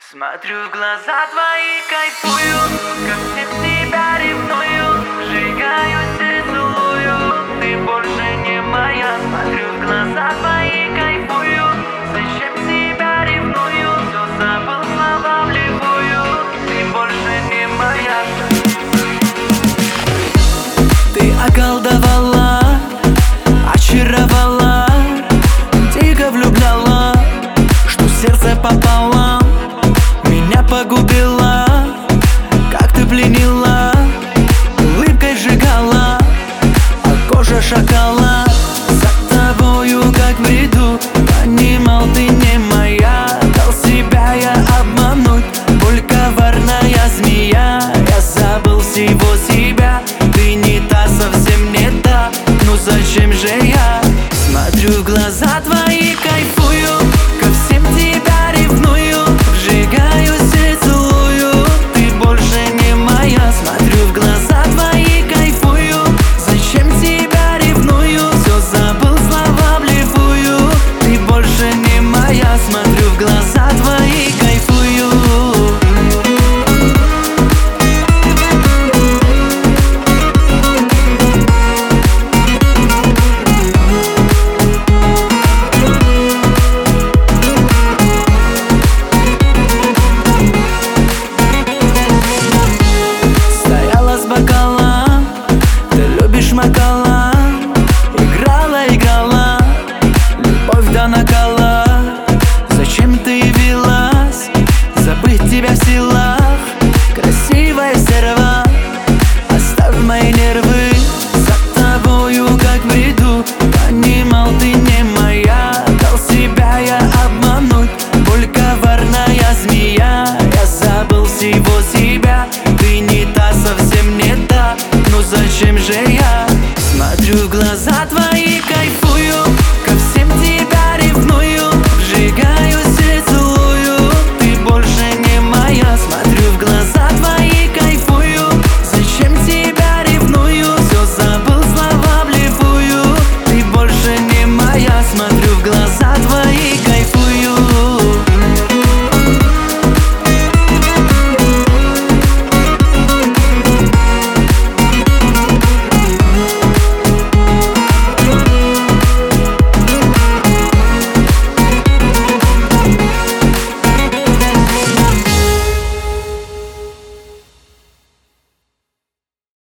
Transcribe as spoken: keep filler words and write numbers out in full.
Смотрю в глаза твои, кайфую, ко всем тебя ревную, сжигаюсь и целую, ты больше не моя. Смотрю в глаза твои, кайфую, зачем тебя ревную, все забыл, слова вливую, ты больше не моя. Ты околдовала, очаровала, дико влюбляла, что сердце пополам меня погубила. Как ты пленила, улыбкой сжигала, а кожа шакала. За тобою, как в бреду, понимал, ты не моя. Дал себя я обмануть, боль коварная змея. Я забыл всего себя, ты не та, совсем не та. Ну зачем же я смотрю в глаза твои, кайфую, ко всем тебя ревную, сжигаюсь и целую, ты больше не моя. Смотрю в глаза твои, кайфую, зачем тебя ревную, все забыл, слова блефую, ты больше не моя. Смотрю в глаза твои, кайфую. Макала, играла, играла, любовь до накала. Зачем ты явилась, забыть тебя в силах, красивая стерва, оставь мои нервы. За тобою, как в бреду, понимал, ты не моя. Дал себя я обмануть, боль коварная змея. Я забыл всего себя, ты не та, совсем не та. Ну зачем же я смотрю в глаза твои, кайфую, ко всем тебя ревную, сжигаюсь и целую, ты больше не моя. Смотрю в глаза твои, кайфую, зачем тебя ревную, все забыл, слова блефую, ты больше не моя. Смотрю